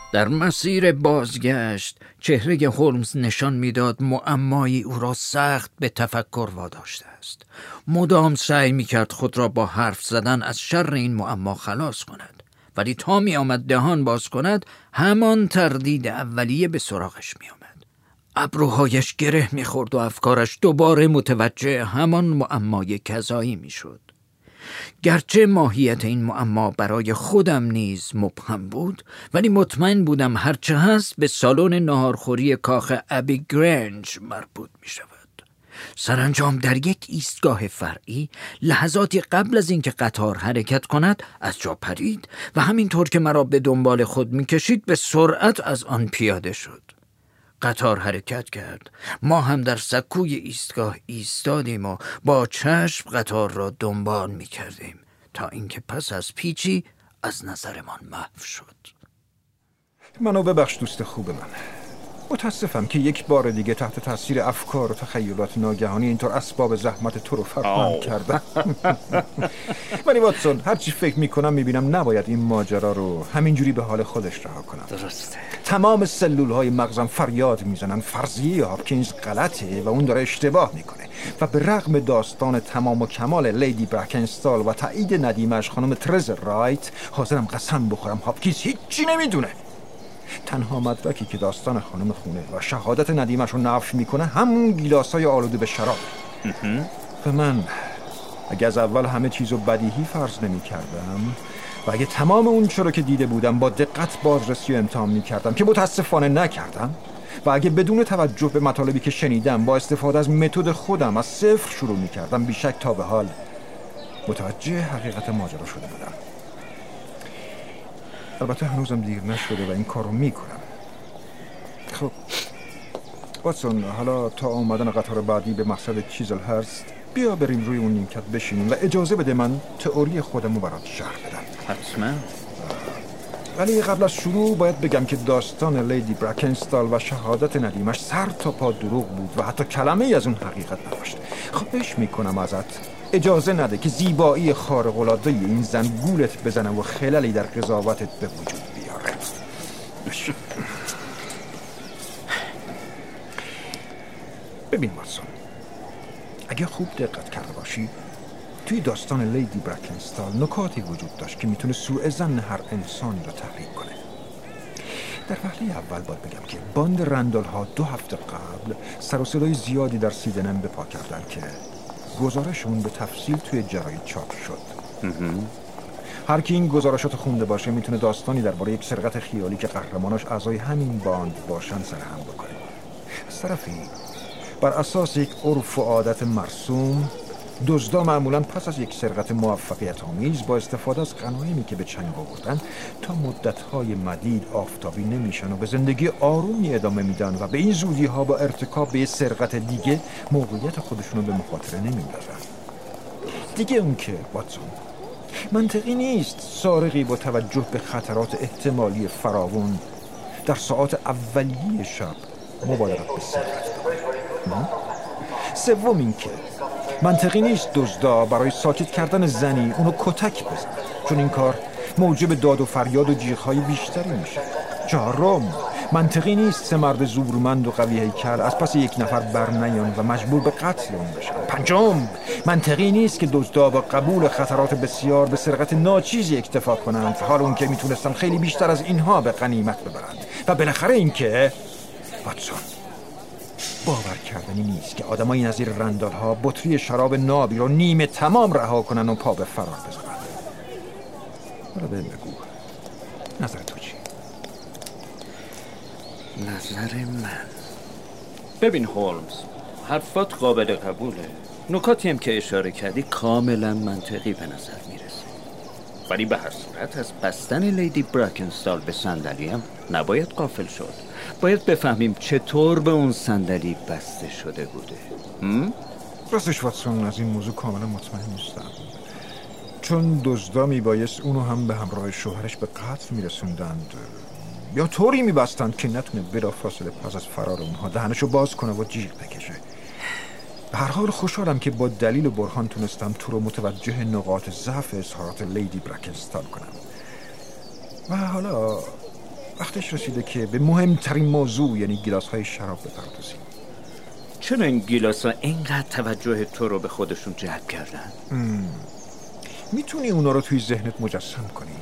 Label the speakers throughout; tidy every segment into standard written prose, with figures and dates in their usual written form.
Speaker 1: در مسیر بازگشت چهره هولمز نشان میداد معمایی او را سخت به تفکر واداشته است. مدام سعی میکرد خود را با حرف زدن از شر این معما خلاص کند، ولی تا می آمد دهان باز کند همان تردید اولیه به سراغش می آمد. ابروهایش گره می خورد و افکارش دوباره متوجه همان معمای کذایی می شد. گرچه ماهیت این معما برای خودم نیز مبهم بود، ولی مطمئن بودم هرچه هست به سالن ناهارخوری کاخ ابی گرنج مربوط می شود. سرانجام در یک ایستگاه فرعی لحظاتی قبل از اینکه قطار حرکت کند از جا پرید و همینطور که مرا به دنبال خود می‌کشید به سرعت از آن پیاده شد. قطار حرکت کرد. ما هم در سکوی ایستگاه ایستادیم و با چشم قطار را دنبال می‌کردیم تا اینکه پس از پیچی از نظرمان محو شد.
Speaker 2: منو ببخش دوست خوب من. متاسفم که یک بار دیگه تحت تاثیر افکار و تخیلات ناگهانی اینطور اسباب زحمت تو رو فراهم کردم. ولی واتسون، هرچی فکر میکنم میبینم نباید این ماجرا رو همینجوری به حال خودش رها کنم.
Speaker 1: درسته.
Speaker 2: تمام سلول های مغزم فریاد میزنن فرضیه هاپکینز غلطه و اون داره اشتباه میکنه و به رغم داستان تمام و کمال لیدی برکنستال و تایید ندیمش خانم ترز رایت حاضرم قسم بخورم هاپکینز هیچی نمیدونه. تنها مدرکی که داستان خانم خونه و شهادت ندیمش رو نفی میکنه همون گیلاسای آلوده به شراب. و من اگه از اول همه چیزو بدیهی فرض نمی کردم و اگه تمام اون چرا که دیده بودم با دقت بازرسی و امتحان می کردم که متاسفانه نکردم و اگه بدون توجه به مطالبی که شنیدم با استفاده از متد خودم از صفر شروع می کردم، بیشک تا به حال متوجه حقیقت ماجرا شده بودم. البته هنوزم دیر نشده و این کار رو میکنم. خب واتسون، حالا تا آمدن قطار بعدی به مقصد چیزلهرست بیا بریم روی اون نیمکت بشینیم و اجازه بده من تئوری خودم رو برات شرح بدم.
Speaker 1: حتما.
Speaker 2: ولی قبل از شروع باید بگم که داستان لیدی برکنستال و شهادت ندیمش سر تا پا دروغ بود و حتی کلمه ای از اون حقیقت نداشت. خواهش میکنم ازت اجازه نده که زیبایی خارق‌العاده این زن گولت بزنه و خللی در قضاوتت به وجود بیاره. ببین واتسون، اگه خوب دقت کرده باشی توی داستان لیدی برکنستال نکاتی وجود داشت که میتونه سوء ظن هر انسانی رو تحریک کنه. در وهله اول باید بگم که باند رندال ها 2 هفته قبل سر و صدای زیادی در سیدنم به پا کردن که گزارشون به تفصیل توی جراید چاپ شد. هر کی این گزارشات خونده باشه میتونه داستانی درباره یک سرقت خیالی که قهرماناش اعضای همین باند باشن سرهم بکنه. از طرفی بر اساس یک عرف و عادت مرسوم، دزدا معمولاً پس از یک سرقت موفقیت آمیز با استفاده از غنایمی که به چنگ آوردن تا مدت‌های مدید آفتابی نمیشن و به زندگی آرومی ادامه میدن و به این زودی‌ها با ارتکاب به سرقت دیگه موقعیت خودشونو به مخاطره نمیندازن. دیگه اون که واتسون، منطقی نیست سارقی با توجه به خطرات احتمالی فراوان در ساعات اولیه شب مبالغت به سرقت کنه. سوم این که منطقی نیست دزدا برای ساکت کردن زنی اونو کتک بزنه، چون این کار موجب داد و فریاد و جیغ‌های بیشتری میشه. چهارم، منطقی نیست 3 مرد زورمند و قوی هیکل از پس یک نفر برنیان و مجبور به قتل اون بشن. پنجم، منطقی نیست که دزدا با قبول خطرات بسیار به سرقت ناچیزی اکتفا کنند، حال اون که میتونستن خیلی بیشتر از اینها به غنیمت ببرند. و بالاخره این که واتسون، باور کردنی نیست که آدمای نظیر رندال ها بطری شراب نابی رو نیمه تمام رها کنن و پا به فرار بذارن. حالا بهم بگو نظر تو چی؟
Speaker 1: نظر من، ببین هولمز، حرفات قابل قبوله. نکاتی هم که اشاره کردی کاملا منطقی به نظر میرسه، ولی به هر صورت از بستن لیدی برکنستال به صندلی هم نباید غافل شد. باید بفهمیم چطور به اون صندلی بسته شده بوده.
Speaker 2: راستش واتسون، از این موضوع کاملا مطمئن نیستم، چون دزدا میبایست اونو هم به همراه شوهرش به قتل میرسوندند یا طوری میبستند که نتونه بلافاصله پس از فرار اونها دهنشو باز کنه و جیغ بکشه. به هر حال خوشحالم که با دلیل و برهان تونستم تو رو متوجه نقاط ضعف اظهارات لیدی برکنستال کنم. و حالا وقتش رسیده که به مهمترین موضوع یعنی گیلاس‌های شراب بپردازیم.
Speaker 1: چرا این گیلاس‌ها اینقدر توجه تو رو به خودشون جلب کردن؟
Speaker 2: میتونی اونا رو توی ذهنت مجسم کنی؟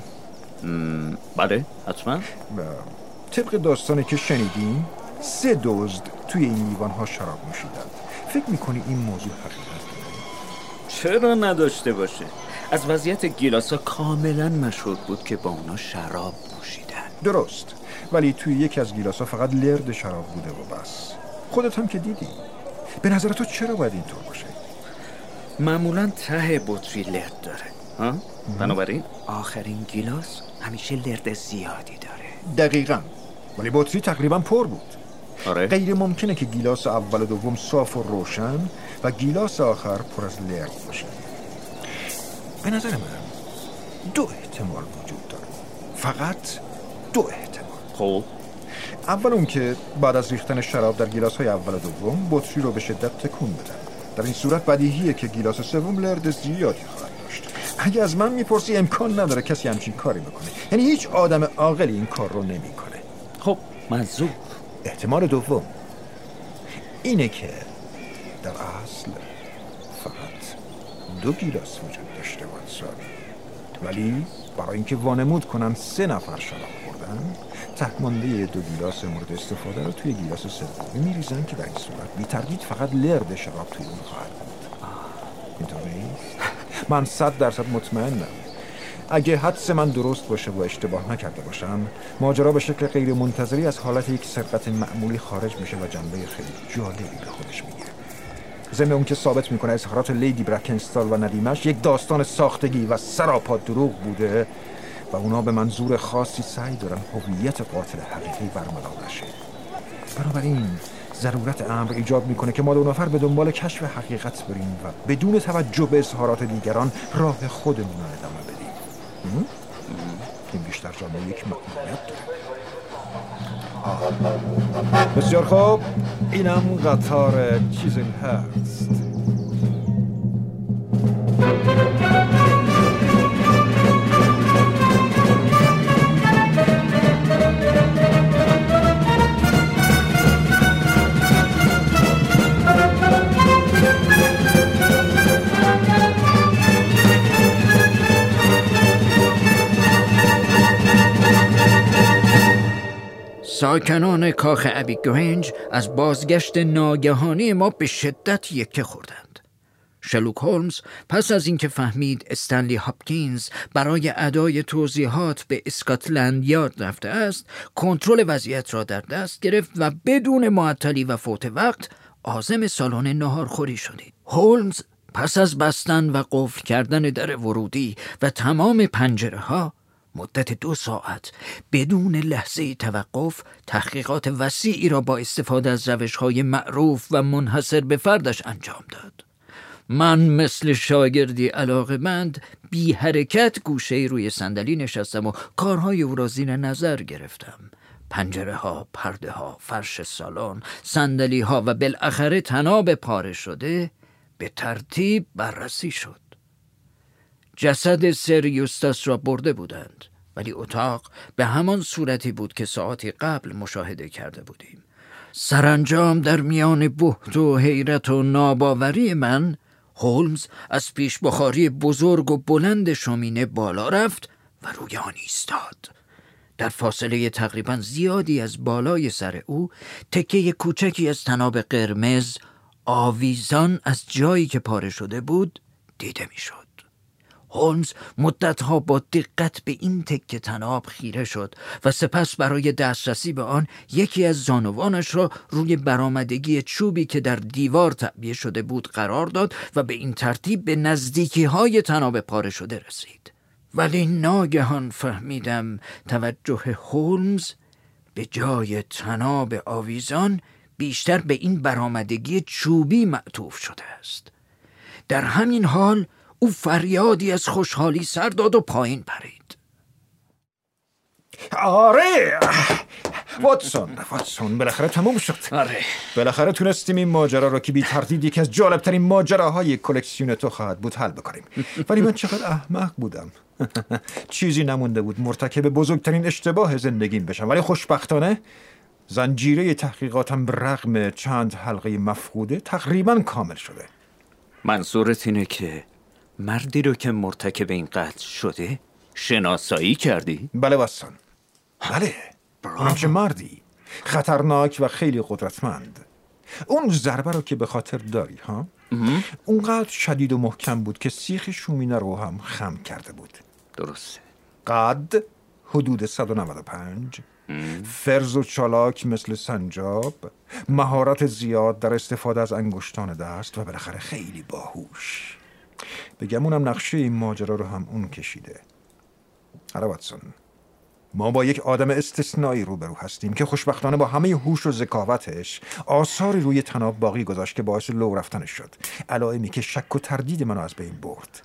Speaker 1: بله حتما.
Speaker 2: طبق داستانی که شنیدیم 3 دزد توی این لیوان‌ها شراب نوشیدند. فکر میکنی این موضوع حقیقت داره؟
Speaker 1: چرا نداشته باشه؟ از وضعیت گیلاس‌ها کاملا مشهور بود که با اونا شراب نوشیدن.
Speaker 2: درست، ولی توی یکی از گیلاس‌ها فقط لرد شراب بوده و بس. خودت هم که دیدی. به نظر تو چرا باید اینطور باشه؟
Speaker 1: معمولا ته بطری لرد داره بنابراین آخرین گیلاس همیشه لرد زیادی داره.
Speaker 2: دقیقاً، ولی بطری تقریبا پر بود.
Speaker 1: آره؟
Speaker 2: غیر ممکنه که گیلاس اول و دوم صاف و روشن و گیلاس آخر پر از لرد باشه. به نظر من 2 احتمال وجود داره، فقط 2 احتمال.
Speaker 1: خب
Speaker 2: اول اون که بعد از ریختن شراب در گیلاس‌های اول و دوم بطری رو به شدت تکون بدن. در این صورت بدیهیه که گیلاس سوم لرد زیادی خواهد داشت. اگه از من میپرسی امکان نداره کسی همچین کاری بکنه، یعنی هیچ آدم عاقلی این کار رو نمیکنه.
Speaker 1: خب منظور
Speaker 2: احتمال دوم اینه که در اصل فقط 2 گیلاس وجود داشته واتسون، ولی برای اینکه وانمود کنن 3 نفر شراب خوردن، تهمانده 2 گیلاس مورد استفاده رو توی گیلاس سومی میریزن که در این صورت بی تردید فقط لرد شراب توی اون خواهد بود. اینطور نیست؟ من 100% مطمئنم اگه حدس من درست باشه و اشتباه نکرده باشم، ماجرا به شکل غیر منتظری از حالت یک سرقت معمولی خارج میشه و جنبه خیلی جالبی به خودش میگیره. ضمن اون که ثابت میکنه اظهارات لیدی برکنستال و ندیمش یک داستان ساختگی و سراپا دروغ بوده و اونا به منظور خاصی سعی دارن هویت قاتل حقیقی برملا نشه. بنابراین ضرورت امر ایجاب میکنه که ما 2 نفر به دنبال کشف حقیقت بریم و بدون توجه به اظهارات دیگران راه خودمون رو ادامه بدیم. این بیشتر جامعه یک مأموریت داره. بسیار خوب، اینم قطار چیزی هست.
Speaker 1: ساکنان کاخ ابیگرنج از بازگشت ناگهانی ما به شدت یکه خوردند. شرلوک هولمز پس از اینکه فهمید استنلی هاپکینز برای ادای توضیحات به اسکاتلند یارد رفته است، کنترل وضعیت را در دست گرفت و بدون معطلی و فوت وقت عازم سالن ناهارخوری شدیم. هولمز پس از بستن و قفل کردن در ورودی و تمام پنجره ها مدت 2 ساعت بدون لحظه توقف تحقیقات وسیعی را با استفاده از روش‌های معروف و منحصر به فردش انجام داد. من مثل شاگردی علاقه‌مند بی حرکت گوشه‌ای روی صندلی نشستم و کارهای او را زیر نظر گرفتم. پنجره ها، پرده ها، فرش سالن، صندلی ها و بالاخره طناب پاره شده به ترتیب بررسی شد. جسد سر یوستاس را برده بودند، ولی اتاق به همان صورتی بود که ساعتی قبل مشاهده کرده بودیم. سرانجام در میان بهت و حیرت و ناباوری من، هولمز از پیش بخاری بزرگ و بلند شومینه بالا رفت و روی آن ایستاد. در فاصله تقریباً زیادی از بالای سر او تکه کوچکی از طناب قرمز آویزان از جایی که پاره شده بود دیده میشد. هولمز مدتها با دقت به این تکه طناب خیره شد و سپس برای دسترسی به آن یکی از زانوانش را روی برآمدگی چوبی که در دیوار تعبیه شده بود قرار داد و به این ترتیب به نزدیکی‌های طناب پاره شده رسید. ولی ناگهان فهمیدم توجه هولمز به جای طناب آویزان بیشتر به این برآمدگی چوبی معطوف شده است. در همین حال او فریادی از خوشحالی سر داد و پایین پرید.
Speaker 2: واتسون بالاخره تموم شد.
Speaker 1: آره.
Speaker 2: بالاخره تونستیم این ماجرا رو که بی تردید یکی از جالبترین ماجراهای کلکسیون تو خواهد بود حل بکنیم. ولی من چقدر احمق بودم. چیزی نمونده بود مرتکب بزرگترین اشتباه زندگیم بشم، ولی خوشبختانه زنجیره تحقیقاتم به رغم چند حلقه مفقوده تقریبا کامل شده.
Speaker 1: منظورت اینه که مردی رو که مرتکب این قتل شده شناسایی کردی؟
Speaker 2: بله واتسون، بله. اونم چه مردی خطرناک و خیلی قدرتمند. اون ضربه رو که به خاطر داری ها؟ اونقدر شدید و محکم بود که سیخ شومینه رو هم خم کرده بود.
Speaker 1: درسته.
Speaker 2: قد حدود 195. فرز و چالاک مثل سنجاب، مهارت زیاد در استفاده از انگشتان دست و بالاخره خیلی باهوش. بگم اونم نقشه این ماجرا رو هم اون کشیده. آره واتسون، ما با یک آدم استثنایی روبرو هستیم که خوشبختانه با همه هوش و ذکاوتش آثاری روی طناب باقی گذاشت که باعث لو رفتنش شد، علائمی که شک و تردید منو از بین برد.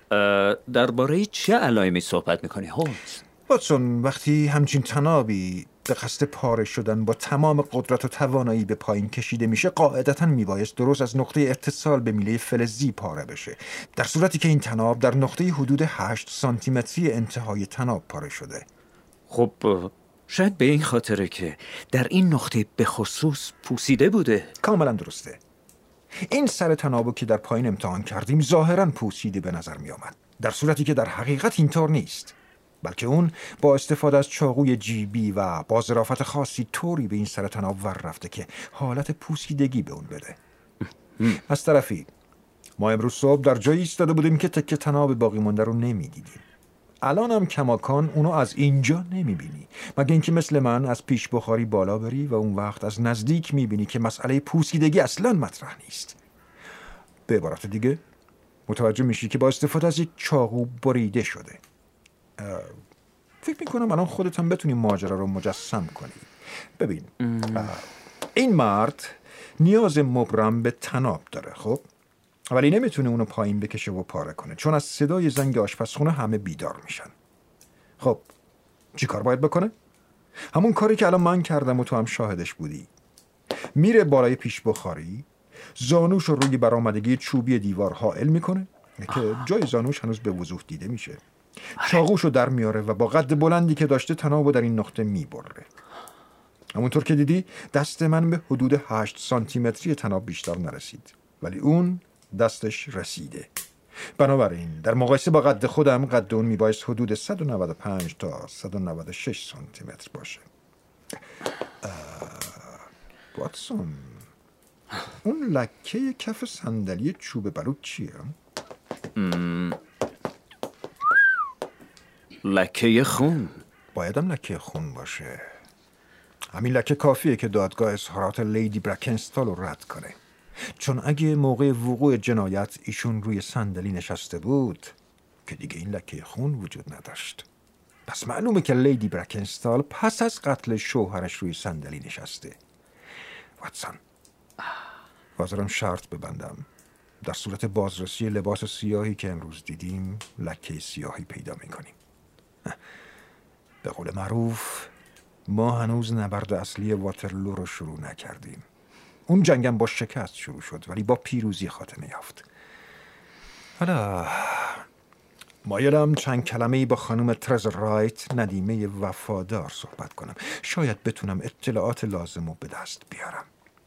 Speaker 1: درباره چه علائمی صحبت میکنی هولمز؟
Speaker 2: واتسون، وقتی همچین طنابی به قصد پاره شدن با تمام قدرت و توانایی به پایین کشیده میشه، قاعدتاً میبایست درست از نقطه اتصال به میله فلزی پاره بشه، در صورتی که این طناب در نقطه حدود 8 سانتیمتری انتهای طناب پاره شده.
Speaker 1: خب شاید به این خاطره که در این نقطه به خصوص پوسیده بوده.
Speaker 2: کاملا درسته. این سر طنابو که در پایین امتحان کردیم ظاهراً پوسیده به نظر می آمد، در صورتی که در حقیقت اینطور نیست، بلکه اون با استفاده از چاقوی جیبی و با ظرافت خاصی طوری به این سر طناب ور رفته که حالت پوسیدگی به اون بده. از طرفی ما امروز صبح در جایی ایستاده بودیم که تکه طناب باقی مونده رو نمیدیدیم. الان هم کماکان اونو از اینجا نمیبینی، مگه اینکه مثل من از پیش بخاری بالا بری و اون وقت از نزدیک میبینی که مسئله پوسیدگی اصلا مطرح نیست. به عبارت دیگه متوجه میشی که با استفاده از یک چاقو بریده شده. فکر میکنم الان خودت هم بتونی ماجرا رو مجسم کنی. ببین، این مرد نیاز مبرم به طناب داره، خب، ولی نمیتونه اونو پایین بکشه و پاره کنه، چون از صدای زنگ آشپزخونه همه بیدار میشن. خب چی کار باید بکنه؟ همون کاری که الان من کردم و تو هم شاهدش بودی. میره بالای پیش بخاری، زانوش رو روی برآمدگی چوبی دیوار حائل میکنه که جای زانوش هنوز به وضوح دیده میشه. چاقوشو در میاره و با قد بلندی که داشته طنابو در این نقطه میبره. همونطور که دیدی دست من به حدود 8 سانتیمتری طناب بیشتر نرسید، ولی اون دستش رسیده. بنابراین در مقایسه با قد خودم، قد اون میبایست حدود 195 تا 196 سانتیمتر باشه. واتسون، اون لکه کف صندلی چوب برود چیه؟
Speaker 1: لکه خون.
Speaker 2: بایدم لکه خون باشه. همین لکه کافیه که دادگاه اظهارات لیدی برکنستال رو رد کنه، چون اگه موقع وقوع جنایت ایشون روی صندلی نشسته بود که دیگه این لکه خون وجود نداشت. پس معلومه که لیدی برکنستال پس از قتل شوهرش روی صندلی نشسته. واتسون، حاضرم شرط ببندم در صورت بازرسی لباس سیاهی که امروز دیدیم لکه سیاهی پیدا میکنیم. به قول معروف ما هنوز نبرد اصلی واترلو رو شروع نکردیم. اون جنگم با شکست شروع شد ولی با پیروزی خاتمه یافت. حالا مایلم چند کلمه‌ای با خانم ترزر رایت، ندیمه وفادار، صحبت کنم. شاید بتونم اطلاعات لازم رو به دست بیارم.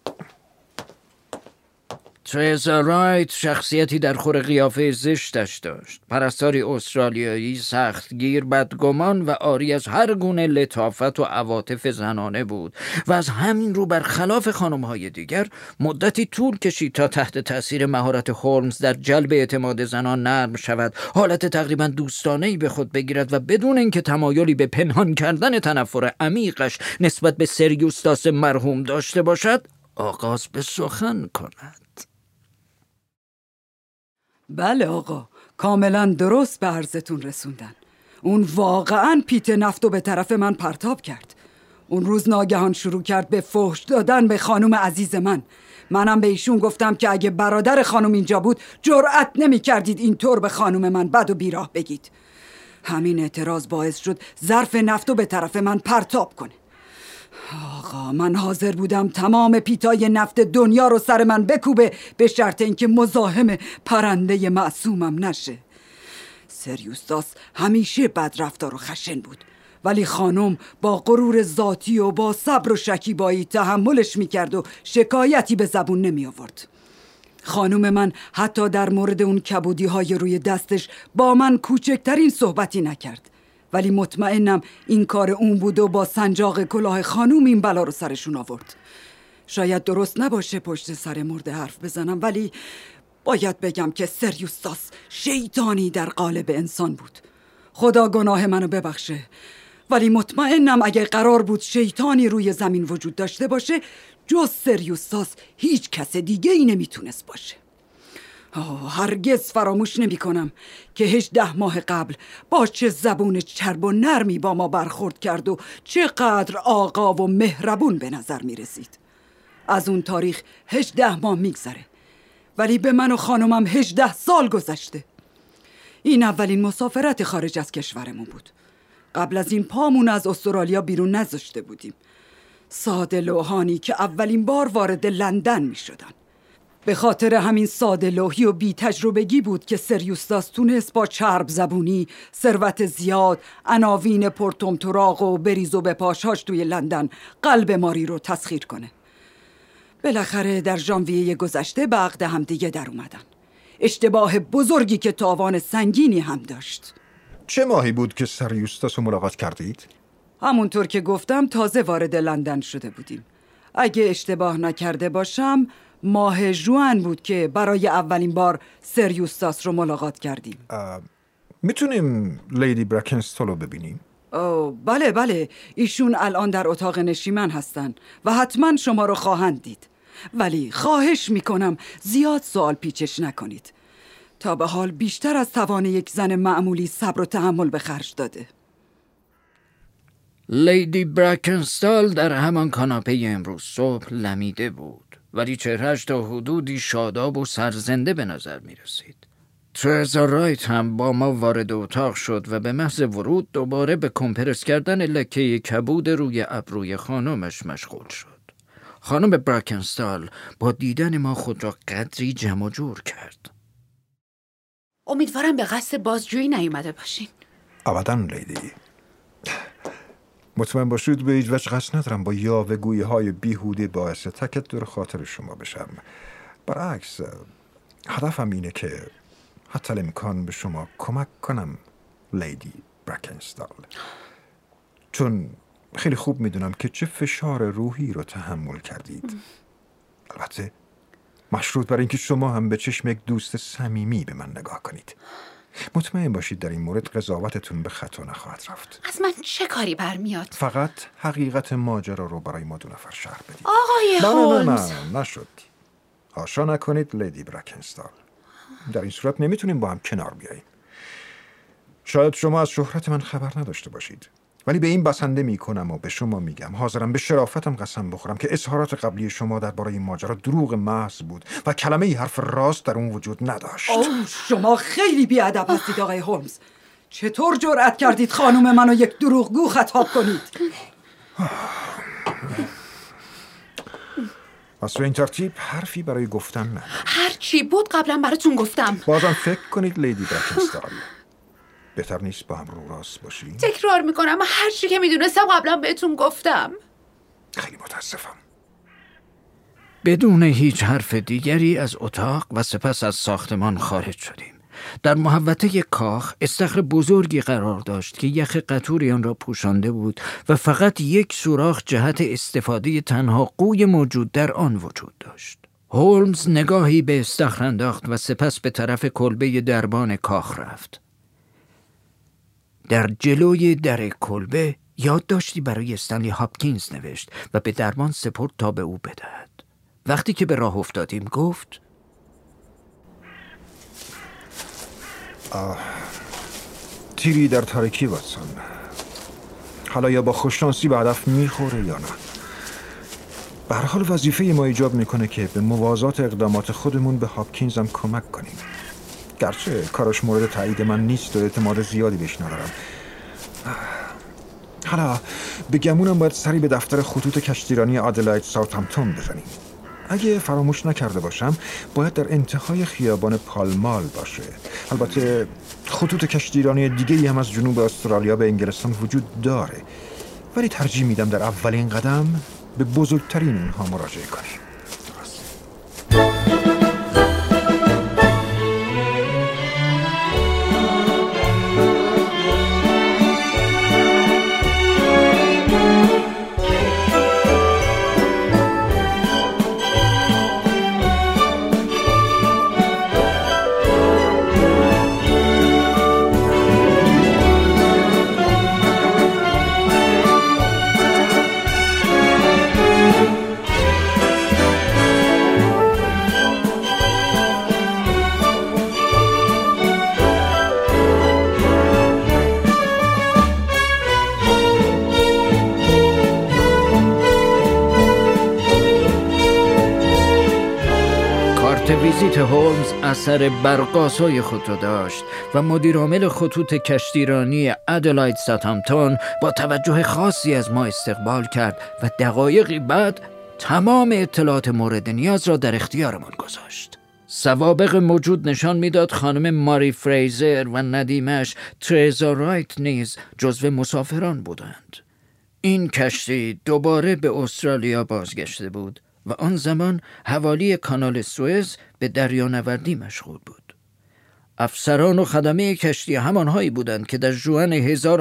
Speaker 1: ترزر رایت شخصیتی در خور قیافه زشتش داشت. پرستاری استرالیایی سختگیر، بدگمان و عاری از هر گونه لطافت و عواطف زنانه بود و از همین رو برخلاف خانم‌های دیگر مدتی طول کشید تا تحت تأثیر مهارت هولمز در جلب اعتماد زنان نرم شود، حالت تقریبا دوستانه‌ای به خود بگیرد و بدون اینکه تمایلی به پنهان کردن تنفر عمیقش نسبت به سر یوستاس مرحوم داشته باشد، آغاز به سخن کند.
Speaker 3: بله آقا، کاملا درست به عرضتون رسوندن. اون واقعا پیت نفتو به طرف من پرتاب کرد. اون روز ناگهان شروع کرد به فحش دادن به خانم عزیز منم به ایشون گفتم که اگه برادر خانم اینجا بود جرأت نمی کردید اینطور به خانم من بد و بیراه بگید. همین اعتراض باعث شد ظرف نفتو به طرف من پرتاب کنه. آقا من حاضر بودم تمام پیتای نفت دنیا رو سر من بکوبه به شرط اینکه مزاحم پرنده معصومم نشه. سر یوستاس همیشه بدرفتار و خشن بود، ولی خانم با غرور ذاتی و با صبر و شکیبایی تحملش میکرد و شکایتی به زبون نمی آورد. خانم من حتی در مورد اون کبودی های روی دستش با من کوچکترین صحبتی نکرد، ولی مطمئنم این کار اون بود و با سنجاق کلاه خانم این بلا رو سرشون آورد. شاید درست نباشه پشت سر مرده حرف بزنم، ولی باید بگم که سر یوستاس شیطانی در قالب انسان بود. خدا گناه منو ببخشه، ولی مطمئنم اگه قرار بود شیطانی روی زمین وجود داشته باشه جز سر یوستاس هیچ کس دیگه ای نمیتونست باشه. هرگز فراموش نمی کنم که 18 ماه قبل با چه زبون چرب و نرمی با ما برخورد کرد و چقدر آقا و مهربون به نظر می رسید. از اون تاریخ 18 ماه میگذره، ولی به من و خانمم 18 سال گذشته. این اولین مسافرت خارج از کشورمون بود. قبل از این پامون از استرالیا بیرون نذاشته بودیم. ساده لوحانی که اولین بار وارد لندن می شدن. به خاطر همین ساده لوحی و بی تجربگی بود که سر یوستاس تونست با چرب زبونی، ثروت زیاد، عناوین پرتمطراق و بریز و بپاشاش توی لندن قلب ماری رو تسخیر کنه. بالاخره در ژانویه گذشته به عقد هم دیگه در اومدن. اشتباه بزرگی که تاوان سنگینی هم داشت.
Speaker 2: چه ماهی بود که سر یوستاس رو ملاقات کردید؟
Speaker 3: همونطور که گفتم تازه وارد لندن شده بودیم. اگه اشتباه نکرده باشم ماه ژوئن بود که برای اولین بار سر یوستاس رو ملاقات کردیم.
Speaker 2: میتونیم لیدی برکنستال رو ببینیم؟
Speaker 3: بله، ایشون الان در اتاق نشیمن هستن و حتما شما رو خواهند دید، ولی خواهش میکنم زیاد سوال پیچش نکنید. تا به حال بیشتر از توان یک زن معمولی صبر و تحمل به خرج داده.
Speaker 1: لیدی برکنستال در همان کاناپه امروز صبح لمیده بود، ولی چهرهش تا حدودی شاداب و سرزنده به نظر می رسید. ترزا رایت هم با ما وارد اتاق شد و به محض ورود دوباره به کمپرس کردن لکه کبود روی ابروی خانمش مشغول شد. خانم برکنستال با دیدن ما خود را قدری جمع جور کرد.
Speaker 4: امیدوارم به قصد بازجویی نیومده باشین.
Speaker 2: ابداً لیدی. مطمئن باشید به هیچ وجه قصد ندارم با یاوه‌گویی های بیهوده باعث تکدر خاطر شما بشم. برعکس هدفم اینه که حتی الامکان به شما کمک کنم لیدی برکنستال، چون خیلی خوب میدونم که چه فشار روحی رو تحمل کردید. البته مشروط بر اینکه شما هم به چشم یک دوست صمیمی به من نگاه کنید. مطمئن باشید در این مورد قضاوتتون به خطا نخواهد رفت.
Speaker 4: از من چه کاری برمیاد؟
Speaker 2: فقط حقیقت ماجرا رو برای ما دو نفر شرح بدید.
Speaker 4: آقای هولمز،
Speaker 2: نه نشد. هاشا نکنید لیدی برکنستال. در این صورت نمیتونیم با هم کنار بیاییم. شاید شما از شهرت من خبر نداشته باشید، ولی به این بسنده میکنم و به شما میگم حاضرم به شرافتم قسم بخورم که اظهارات قبلی شما درباره این ماجرا دروغ محض بود و کلمه ای حرف راست در اون وجود نداشت.
Speaker 3: شما خیلی بیادب هستید آقای هولمز. چطور جرأت کردید خانم منو یک دروغگو خطاب کنید؟
Speaker 2: پس به این ترتیب حرفی برای گفتن ندارم.
Speaker 4: هر چی بود قبلا براتون گفتم.
Speaker 2: بازم فکر کنید لیدی برکنستال. بهتر نیست با هم رو راست باشیم؟
Speaker 4: تکرار میکنم هر چی که میدونستم قبلا بهتون گفتم.
Speaker 2: خیلی متاسفم.
Speaker 1: بدون هیچ حرف دیگری از اتاق و سپس از ساختمان خارج شدیم. در محوطه کاخ استخر بزرگی قرار داشت که یخ قطوری آن را پوشانده بود و فقط یک سوراخ جهت استفاده تنها قوی موجود در آن وجود داشت. هولمز نگاهی به استخر انداخت و سپس به طرف کلبه دربان کاخ رفت. در جلوی در کلبه یادداشتی برای استنلی هاپکینز نوشت و به دربان سپرد تا به او بدهد. وقتی که به راه افتادیم گفت:
Speaker 2: تیری در تاریکی واتسون. حالا یا با خوششانسی به هدف میخوره یا نه. به هر حال وظیفه ما ایجاب میکنه که به موازات اقدامات خودمون به هاپکینز هم کمک کنیم. گرچه کارش مورد تایید من نیست و اعتماد زیادی بهش ندارم. حالا به گمونم باید سری به دفتر خطوط کشتیرانی آدلاید ساوثهمپتون بزنیم. اگه فراموش نکرده باشم باید در انتهای خیابان پالمال باشه. البته خطوط کشتیرانی دیگه‌ای هم از جنوب استرالیا به انگلستان وجود داره، ولی ترجیح میدم در اولین قدم به بزرگترین اونها مراجعه کنیم.
Speaker 1: ویزیت هولمز اثر برق‌آسای خود را داشت و مدیرعامل خطوط کشتیرانی آدلاید ساوثهمپتون با توجه خاصی از ما استقبال کرد و دقایقی بعد تمام اطلاعات مورد نیاز را در اختیارمان گذاشت. سوابق موجود نشان میداد خانم ماری فریزر و ندیمش تریزا رایت نیز جزو مسافران بودند. این کشتی دوباره به استرالیا بازگشته بود و آن زمان حوالی کانال سوئز به دریانوردی مشغول بود. افسران و خدمه کشتی همانهایی بودند که در ژوئن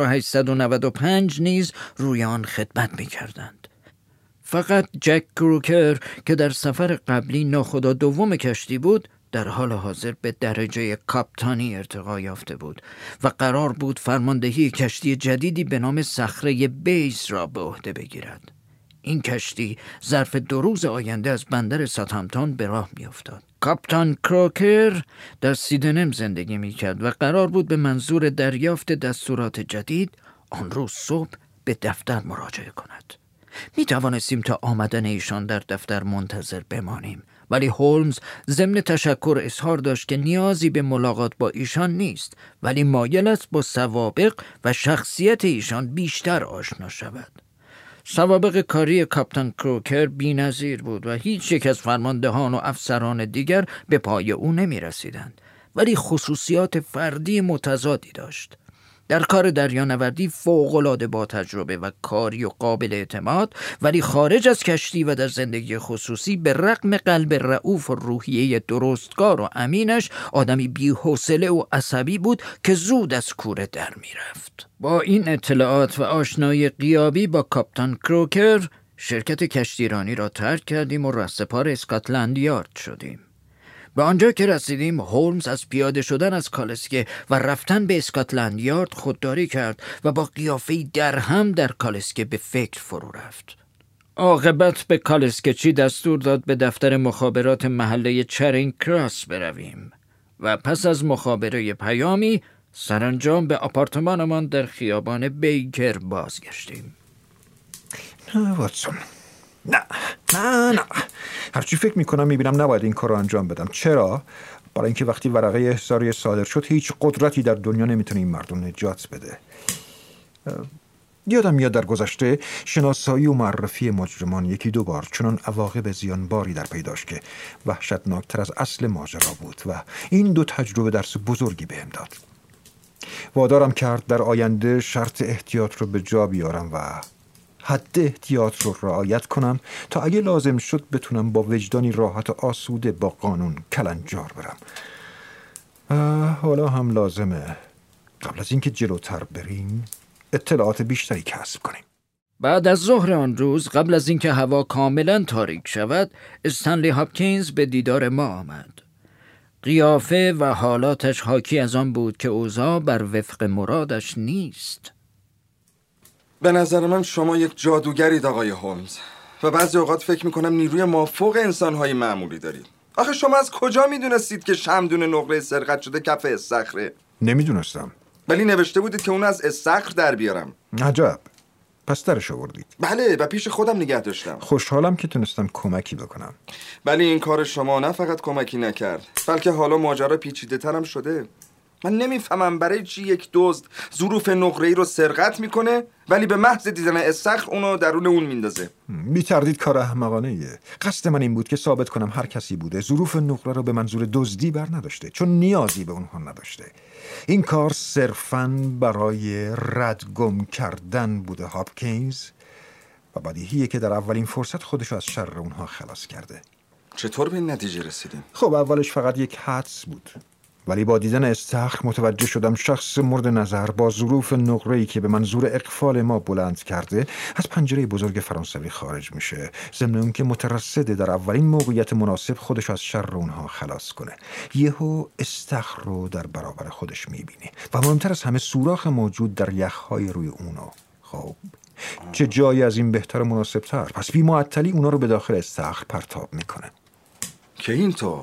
Speaker 1: 1895 نیز روی آن خدمت می‌کردند. فقط جک کروکر که در سفر قبلی ناخدا دوم کشتی بود در حال حاضر به درجه کاپتانی ارتقا یافته بود و قرار بود فرماندهی کشتی جدیدی به نام صخره بیس را به عهده بگیرد. این کشتی ظرف 2 روز آینده از بندر ساوثهمپتون به راه می‌افتاد. کاپتان کروکر در سیدنم زندگی می‌کرد و قرار بود به منظور دریافت دستورات جدید آن روز صبح به دفتر مراجعه کند. می‌توانستیم تا آمدن ایشان در دفتر منتظر بمانیم، ولی هولمز ضمن تشکر اظهار داشت که نیازی به ملاقات با ایشان نیست، ولی مایل است با سوابق و شخصیت ایشان بیشتر آشنا شود. سوابق کاری کاپتان کروکر بی‌نظیر بود و هیچ یک از فرماندهان و افسران دیگر به پای او نمی رسیدند، ولی خصوصیات فردی متضادی داشت. در کار دریانوردی فوق‌العاده با تجربه و کاری و قابل اعتماد، ولی خارج از کشتی و در زندگی خصوصی به رغم قلب رئوف و روحیه درستکار و امینش آدمی بی‌حوصله و عصبی بود که زود از کوره در می‌رفت. با این اطلاعات و آشنایی غیابی با کاپتان کروکر شرکت کشتیرانی را ترک کردیم و رهسپار اسکاتلند یارد شدیم. به آنجا که رسیدیم هولمز از پیاده شدن از کالسکه و رفتن به اسکاتلند یارد خودداری کرد و با قیافه‌ای درهم در کالسکه به فکر فرو رفت. عاقبت به کالسکه‌چی دستور داد به دفتر مخابرات محله چرینگ کراس برویم و پس از مخابره پیامی سرانجام به آپارتمانمان در خیابان بیکر بازگشتیم.
Speaker 2: واتسون، نه هرچی فکر میکنم میبینم نباید این کار رو انجام بدم. چرا؟ برای اینکه وقتی ورقه احضاری صادر شد هیچ قدرتی در دنیا نمیتونه این مردم نجات بده. یادم میاد در گذشته شناسایی و معرفی مجرمان 1-2 بار چنان عواقب زیانباری در پیداش که وحشتناکتر از اصل ماجرا بود و این 2 تجربه درس بزرگی بهم داد. وادارم کرد در آینده شرط احتیاط رو به جا بیارم و حد احتیاط رو رعایت کنم تا اگه لازم شد بتونم با وجدانی راحت و آسوده با قانون کلنجار برم. حالا هم لازمه قبل از اینکه جلوتر بریم اطلاعات بیشتری کسب کنیم.
Speaker 1: بعد از ظهر آن روز قبل از اینکه هوا کاملا تاریک شود استنلی هاپکینز به دیدار ما آمد. قیافه و حالاتش حاکی از آن بود که اوضاع بر وفق مرادش نیست.
Speaker 5: به نظر من شما یک جادوگرید آقای هولمز و بعضی اوقات فکر میکنم نیروی مافوق انسانهای معمولی دارید. آخه شما از کجا میدونستید که شمدون نقره سرقت شده کف استخره؟
Speaker 2: نمیدونستم،
Speaker 5: ولی نوشته بودید که اون از استخر در بیارم.
Speaker 2: عجب، پس درش آوردید؟
Speaker 5: بله، و پیش خودم نگه داشتم.
Speaker 2: خوشحالم که تونستم کمکی بکنم.
Speaker 5: ولی این کار شما نه فقط کمکی نکرد، بلکه حالا ماجرا پیچیده ترم شده. من نمیفهمم برای چی یک دزد ظروف نقره‌ای رو سرقت میکنه ولی به محض دیدن استخر اونو درون اون میندازه.
Speaker 2: بی تردید کار احمقانه ایه. قصد من این بود که ثابت کنم هر کسی بوده ظروف نقره رو به منظور دزدی بر نداشته، چون نیازی به اونها نداشته. این کار صرفاً برای ردگم کردن بوده هاپکینز و بدیهیه که در اولین فرصت خودشو از شر اونها خلاص کرده.
Speaker 5: چطور به این نتیجه رسیدیم؟
Speaker 2: خب اولش فقط یک حدس بود، ولی با دیدن استخر متوجه شدم شخص مورد نظر با ظروف نقره‌ای که به منظور اقفال ما بلند کرده از پنجره بزرگ فرانسوی خارج میشه، ضمن اون که مترصده در اولین موقعیت مناسب خودش از شر اونها خلاص کنه. یهو استخر رو در برابر خودش میبینه و مهمتر از همه سوراخ موجود در یخهای روی اونو. خب چه جایی از این بهتر و مناسب تر؟ پس بی معطلی اونا رو به داخل استخر پرتاب میکنه.
Speaker 5: که اینطور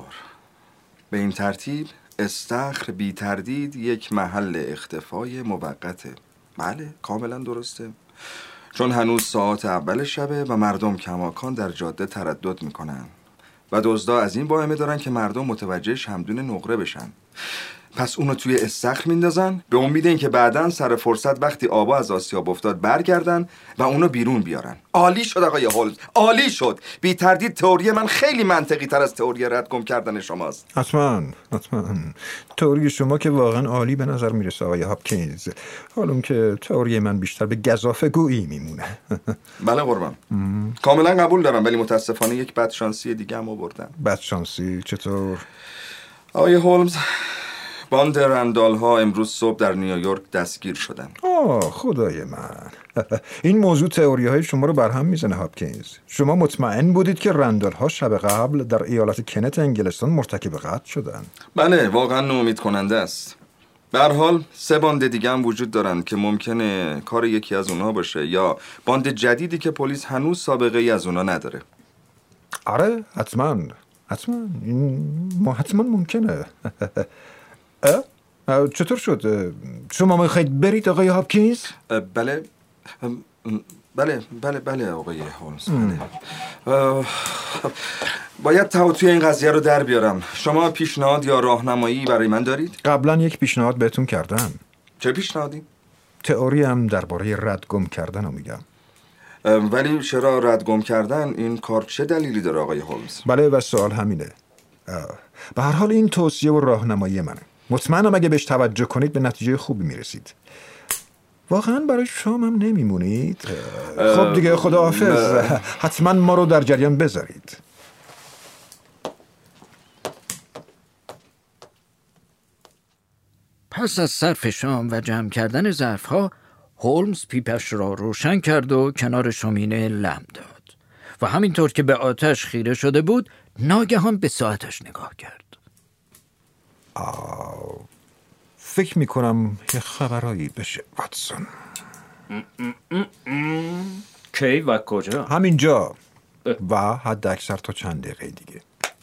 Speaker 5: به این ترتیب استخر بی تردید یک محل اختفای موقته. بله کاملا درسته، چون هنوز ساعت اول شبه و مردم کماکان در جاده تردد میکنن و دزدا از این واهمه دارن که مردم متوجه شمدون نقره بشن. پس اونو توی استخر میندازن به امید این که بعداً سر فرصت وقتی آبا از آسیاب افتاد برگردن و اونو بیرون بیارن. عالی شد آقای هولمز، عالی شد. بی تردید تئوری من خیلی منطقی تر از تئوری ردگم کردن شماست.
Speaker 2: حتما تئوری شما که واقعا عالی به نظر میرسه آقای هاپکینز، حالون که تئوری من بیشتر به گزافه گویی میمونه.
Speaker 5: بله قربان، کاملا قبول دارم، ولی متاسفانه یک بدشانسی دیگه هم آوردن.
Speaker 2: بدشانسی؟ چطور؟
Speaker 5: آقای هولمز، باند رندال ها امروز صبح در نیویورک دستگیر شدن.
Speaker 2: خدای من این موضوع تئوری های شما رو برهم میزنه هاپکینز. شما مطمئن بودید که رندال ها شب قبل در ایالت کنت انگلستان مرتکب قتل شدن؟
Speaker 5: بله واقعا ناامید کننده است. به هر حال 3 باند دیگه هم وجود دارن که ممکنه کار یکی از اونها باشه یا باند جدیدی که پلیس هنوز سابقه ای از اونها نداره.
Speaker 2: آره حتما این حتما ممکنه. چطور شد؟ شما میخواید برید آقای هاپکینز؟ بله آقای هولمز. باید توی این قضیه رو در بیارم. شما پیشنهاد یا راهنمایی برای من دارید؟ قبلا یک پیشنهاد بهتون کردم.
Speaker 5: چه پیشنهادی؟
Speaker 2: تئوری هم درباره ردگم کردن رو میگم.
Speaker 5: ولی چرا ردگم کردن؟ این کار چه دلیلی داره آقای هولمز؟
Speaker 2: بله و سوال همینه. به هر حال این توصیه و راهنمایی منه. مطمئنم اگه بهش توجه کنید به نتیجه خوبی میرسید. واقعا برای شام هم نمیمونید؟ خب دیگه خداحافظ. حتما ما رو در جریان بذارید.
Speaker 1: پس از صرف شام و جمع کردن ظرف‌ها، هولمز پیپش را روشن کرد و کنار شومینه لم داد و همینطور که به آتش خیره شده بود ناگهان به ساعتش نگاه کرد.
Speaker 2: فکر میکنم یه خبرایی بشه واتسون.
Speaker 1: کی و کجا؟
Speaker 2: همینجا و حد اکثر تا چند دقیقه دیگه.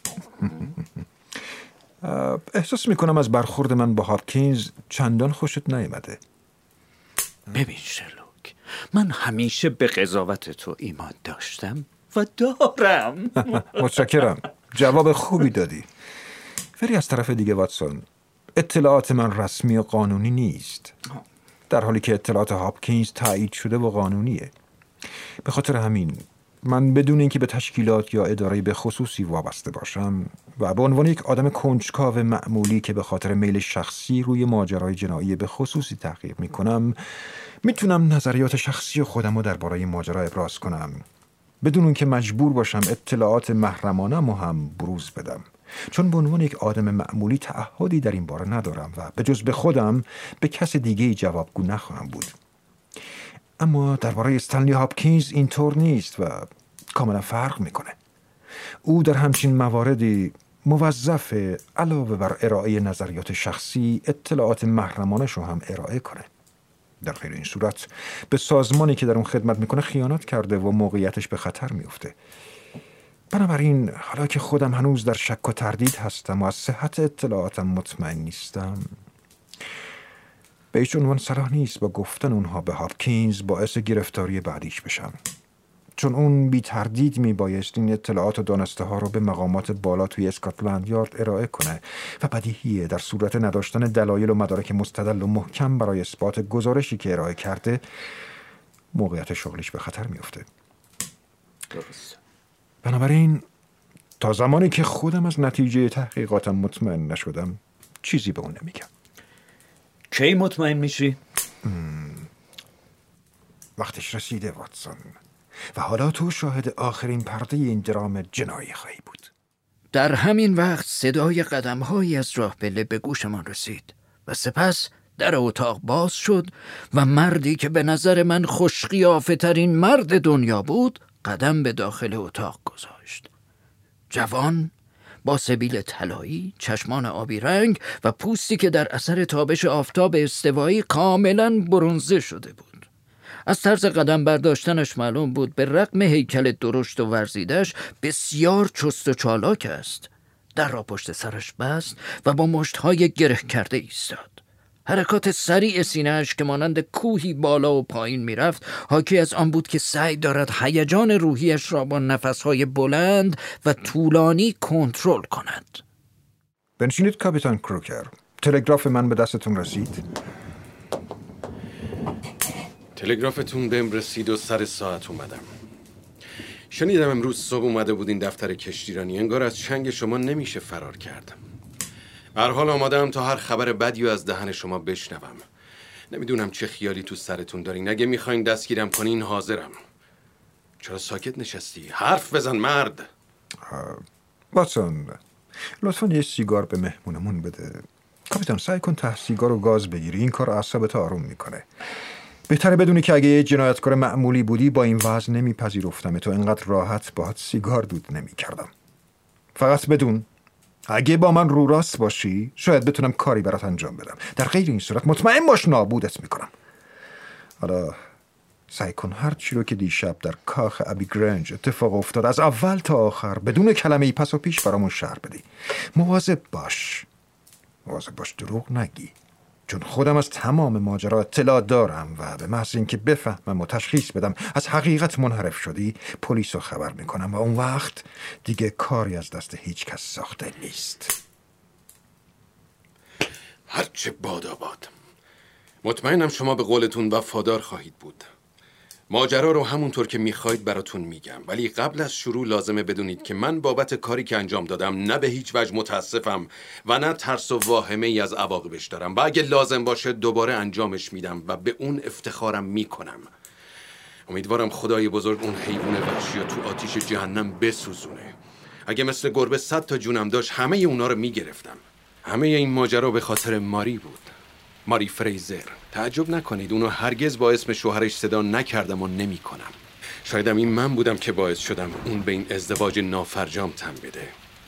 Speaker 2: احساس میکنم از برخورد من با هاپکینز چندان خوشت نیامده.
Speaker 1: ببین شرلوک، من همیشه به قضاوت تو ایمان داشتم و دارم.
Speaker 2: متشکرم، جواب خوبی دادی. ولی از طرف دیگه واتسون، اطلاعات من رسمی و قانونی نیست، در حالی که اطلاعات هاپکینز تایید شده و قانونیه. به خاطر همین من بدون اینکه به تشکیلات یا اداره به خصوصی وابسته باشم و به عنوان یک آدم کنجکاو معمولی که به خاطر میل شخصی روی ماجرای جنایی به خصوصی تحقیق میکنم، میتونم نظریات شخصی خودم رو درباره ماجرا ابراز کنم بدون اینکه مجبور باشم اطلاعات محرمانم رو هم بروز بدم، چون به عنوان یک آدم معمولی تعهدی در این باره ندارم و به جز به خودم به کس دیگه‌ای جوابگو نخواهم بود. اما درباره استنلی هاپکینز اینطور نیست و کاملا فرق میکنه. او در همچین مواردی موظف علاوه بر ارائه نظریات شخصی اطلاعات محرمانش رو هم ارائه کنه. در غیر این صورت به سازمانی که در اون خدمت میکنه خیانت کرده و موقعیتش به خطر میفته. بنابراین حالا که خودم هنوز در شک و تردید هستم و از صحت اطلاعاتم مطمئن نیستم، به هیچ عنوان صلاح نیست با گفتن اونها به هاپکینز باعث گرفتاری بعدیش بشم. چون اون بی تردید می بایست این اطلاعات و دانسته ها رو به مقامات بالا توی اسکاتلند یارد ارائه کنه و بدیهیه در صورت نداشتن دلایل و مدارک مستدل و محکم برای اثبات گزارشی که ارائه کرده موقعیت شغلیش به خطر میفته. بنابراین تا زمانی که خودم از نتیجه تحقیقاتم مطمئن نشدم چیزی به اون نمیگم.
Speaker 1: کی مطمئن میشی؟
Speaker 2: وقتش رسیده واتسون و حالا تو شاهد آخرین پرده این درام جنایی خواهی بود.
Speaker 1: در همین وقت صدای قدم‌هایی از راه پله به گوشمان رسید و سپس در اتاق باز شد و مردی که به نظر من خوش‌قیافه‌ترین مرد دنیا بود قدم به داخل اتاق گذاشت. جوان با سبیل طلایی، چشمان آبی رنگ و پوستی که در اثر تابش آفتاب استوایی کاملاً برنزه شده بود. از طرز قدم برداشتنش معلوم بود به رغم هیکل درشت و ورزیدش بسیار چست و چالاک است. در را پشت سرش بست و با مشت‌های گره کرده ایستاد. حرکات سریع سینه‌اش که مانند کوهی بالا و پایین می‌رفت حاکی از آن بود که سعی دارد هیجان روحیش را با نفس‌های بلند و طولانی کنترل کند.
Speaker 2: بنشینید کاپیتان کروکر. تلگراف من به دستتون رسید؟
Speaker 6: تلگرافتون بهم رسید و سر ساعت اومدم. شنیدم امروز صبح اومده بودین دفتر کشتیرانی. انگار از چنگ شما نمیشه فرار کرد. به هر حال آماده‌ام تا هر خبر بدی از دهن شما بشنوم. نمیدونم چه خیالی تو سرتون دارین. اگه میخواین دستگیرم کنین حاضرم. چرا ساکت نشستی؟ حرف بزن مرد.
Speaker 2: واتسون لطفاً یه سیگار به مهمونمون بده. کاپیتان سعی کن ته سیگار و گاز بگیری. این کار اعصابت آروم میکنه. بهتره بدونی که اگه یه جنایتکار معمولی بودی با این وضع نمیپذیرفتم تو اینقدر راحت باهات سیگار دود نمیکردم. فقط بدون اگه با من رو راست باشی شاید بتونم کاری برات انجام بدم. در غیر این صورت مطمئن باش نابودت میکنم. حالا سعی کن هر چی رو که دیشب در کاخ ابی گرنج اتفاق افتاد از اول تا آخر بدون کلمه‌ای پس و پیش برامون شرح بدی. مواظب باش دروغ نگی، چون خودم از تمام ماجرا اطلاع دارم و به محض اینکه بفهمم و تشخیص بدم از حقیقت منحرف شدی پلیس رو خبر میکنم و اون وقت دیگه کاری از دست هیچ کس ساخته نیست.
Speaker 6: هرچه باد. مطمئنم شما به قولتون وفادار خواهید بود. ماجرا رو همونطور که میخواید براتون میگم، ولی قبل از شروع لازمه بدونید که من بابت کاری که انجام دادم نه به هیچ وجه متاسفم و نه ترس و واهمه ای از عواقبش دارم و اگه لازم باشه دوباره انجامش میدم و به اون افتخارم میکنم. امیدوارم خدای بزرگ اون حیوان وحشی رو تو آتیش جهنم بسوزونه. اگه مثل گربه 100 تا جونم داشت همه اونا رو میگرفتم. همه این ماجرا به خاطر ماری بود. ماری فریزر. تعجب نکنید اونو هرگز با اسم شوهرش صدا نکردم و نمی کنم. شایدم این من بودم که باعث شدم اون به این ازدواج نافرجام تن بده.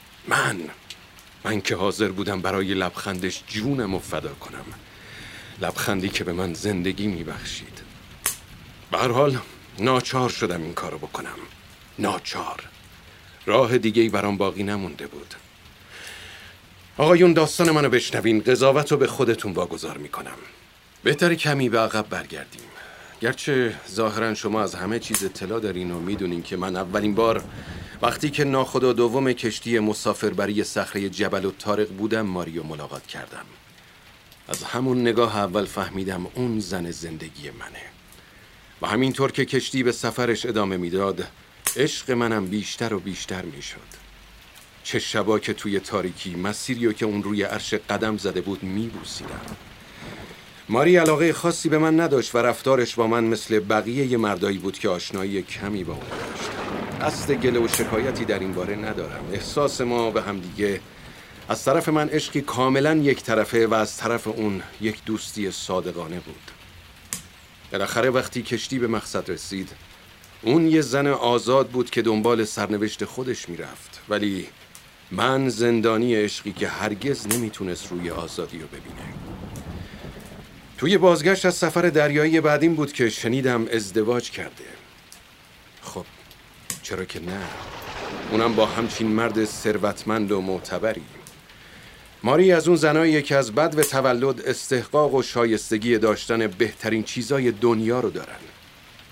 Speaker 6: من که حاضر بودم برای لبخندش جونم رو فدا کنم. لبخندی که به من زندگی می بخشید. به هر حال ناچار شدم این کارو بکنم. ناچار. راه دیگه‌ای برام باقی نمونده بود. آقایون داستان منو بشنوین. قضاوت رو به خودتون واگذار میکنم. بهتره کمی به عقب برگردیم. گرچه ظاهرا شما از همه چیز اطلاع دارین و میدونین که من اولین بار وقتی که ناخدا دوم کشتی مسافربری صخره جبل الطارق بودم ماریو ملاقات کردم. از همون نگاه اول فهمیدم اون زن زندگی منه و همینطور که کشتی به سفرش ادامه میداد عشق منم بیشتر و بیشتر میشد. چه شبا که توی تاریکی مسیریو که اون روی عرش قدم زده بود میبوسیدم. ماری علاقه خاصی به من نداشت و رفتارش با من مثل بقیه مردایی بود که آشنایی کمی با اون داشت. قصد گله و شکایتی در این باره ندارم. احساس ما به هم دیگه از طرف من عشقی کاملا یک طرفه و از طرف اون یک دوستی صادقانه بود. بالاخره وقتی کشتی به مقصد رسید اون یه زن آزاد بود که دنبال سرنوشت خودش میرفت، ولی من زندانی عشقی که هرگز نمیتونست روی آزادی رو ببینه. توی بازگشت از سفر دریایی بعدین بود که شنیدم ازدواج کرده. خب چرا که نه، اونم با همچین مرد ثروتمند و معتبری. ماری از اون زناییه که از بدو تولد استحقاق و شایستگی داشتن بهترین چیزای دنیا رو دارن.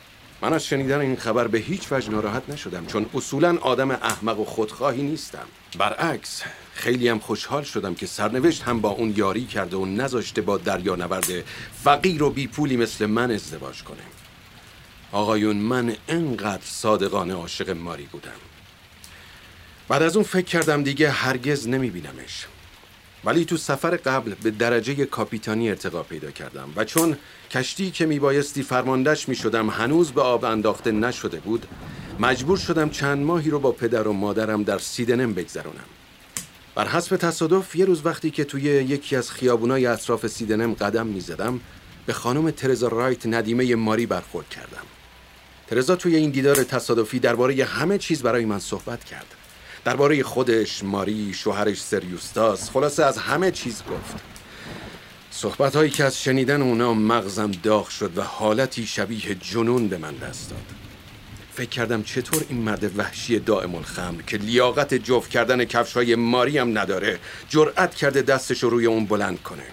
Speaker 6: من از شنیدن این خبر به هیچ وجه ناراحت نشدم، چون اصولاً آدم احمق و خودخواهی نیستم. برعکس خیلی هم خوشحال شدم که سرنوشت هم با اون یاری کرده و نذاشته با دریانورد فقیر و بی پولی مثل من ازدواج کنه. آقایون، من انقدر صادقانه عاشق ماری بودم. بعد از اون فکر کردم دیگه هرگز نمیبینمش. ولی تو سفر قبل به درجه کاپیتانی ارتقا پیدا کردم و چون کشتی که میبایستی فرماندهش میشدم هنوز به آب انداخته نشده بود، مجبور شدم چند ماهی رو با پدر و مادرم در سیدنم بگذرونم. بر حسب تصادف یه روز وقتی که توی یکی از خیابونای اطراف سیدنم قدم میزدم، به خانم ترزا رایت ندیمه ماری برخورد کردم. ترزا توی این دیدار تصادفی درباره همه چیز برای من صحبت کرد. درباره خودش، ماری، شوهرش سر یوستاس، خلاصه از همه چیز گفت. صحبت‌هایی که از شنیدن اونا مغزم داغ شد و حالتی شبیه جنون به من دست داد. فکر کردم چطور این مرد وحشی دائم الخمر که لیاقت جفت کردن کفش‌های ماری هم نداره، جرأت کرده دستش رو روی اون بلند کنه.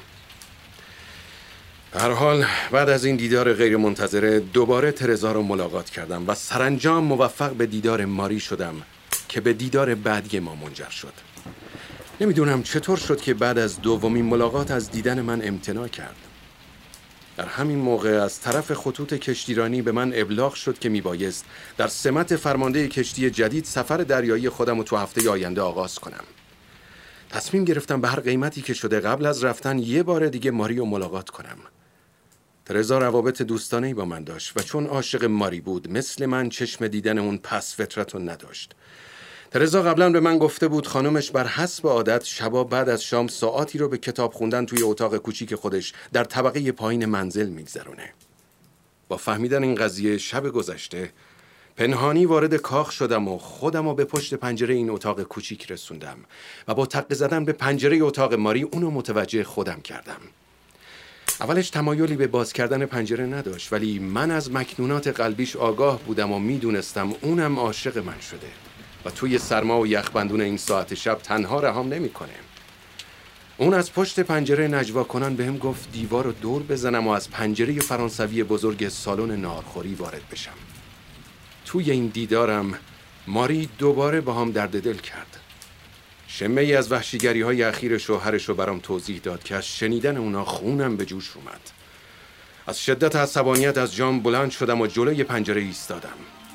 Speaker 6: هر حال بعد از این دیدار غیر منتظره دوباره ترزا رو ملاقات کردم و سرانجام موفق به دیدار ماری شدم که به دیدار بعدی ما منجر شد. نمیدونم چطور شد که بعد از دومین ملاقات از دیدن من امتناع کرد. در همین موقع از طرف خطوط کشتیرانی به من ابلاغ شد که میبایست در سمت فرمانده کشتی جدید سفر دریایی خودم رو تو هفته آینده آغاز کنم. تصمیم گرفتم به هر قیمتی که شده قبل از رفتن یه بار دیگه ماری رو ملاقات کنم. ترزا روابط دوستانه‌ای با من داشت و چون عاشق ماری بود مثل من چشم دیدن اون پس فطرت رو نداشت. ترزا قبلا به من گفته بود خانمش بر حسب عادت شبا بعد از شام ساعاتی رو به کتاب خوندن توی اتاق کوچیک خودش در طبقه پایین منزل میگذرونه. با فهمیدن این قضیه شب گذشته پنهانی وارد کاخ شدم و خودم رو به پشت پنجره این اتاق کوچیک رسوندم و با تق زدن به پنجره اتاق ماری اونو متوجه خودم کردم. اولش تمایلی به باز کردن پنجره نداشت، ولی من از مکنونات قلبیش آگاه بودم و میدونستم اونم عاشق من شده و توی سرما و یخبندون این ساعت شب تنها رهام نمی‌کنه. اون از پشت پنجره نجوا کنان بهم گفت دیوار رو دور بزنم و از پنجره فرانسوی بزرگ سالن ناهارخوری وارد بشم. توی این دیدارم ماری دوباره با هم درد دل کرد. شمه ای از وحشیگری‌های اخیر شوهرش رو برام توضیح داد که از شنیدن اونا خونم به جوش اومد. از شدت عصبانیت از جام بلند شدم و جلوی پنجره ایستادم.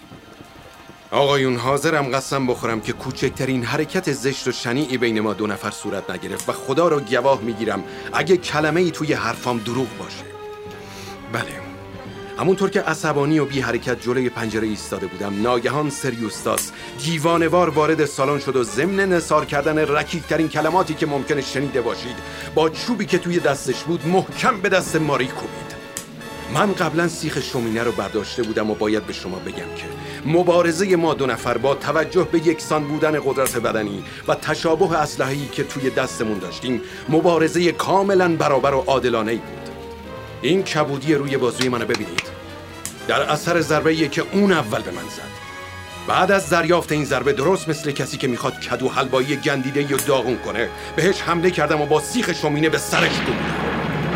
Speaker 6: آقایون، حاضرم قسم بخورم که کوچکترین حرکت زشت و شنیعی بین ما دو نفر صورت نگرفت و خدا رو گواه میگیرم اگه کلمه‌ای توی حرفام دروغ باشه. بله، همونطور که عصبانی و بی حرکت جلوی پنجره ایستاده بودم، ناگهان سر یوستاس دیوانه‌وار وارد سالن شد و ضمن نثار کردن رکیک‌ترین کلماتی که ممکنه شنیده باشید با چوبی که توی دستش بود محکم به دست ماری کوبید. من قبلا سیخ شومینه رو برداشته بودم و باید به شما بگم که مبارزه ما دو نفر با توجه به یکسان بودن قدرت بدنی و تشابه اسلحه‌ای که توی دستمون داشتیم مبارزه کاملا برابر و عادلانه‌ای بود. این کبودی روی بازوی منو ببینید. در اثر ضربه‌ای که اون اول به من زد. بعد از دریافت این ضربه درست مثل کسی که میخواد کدو حلوایی گندیده یا داغون کنه بهش حمله کردم و با سیخ شومینه به سرش کوبیدم.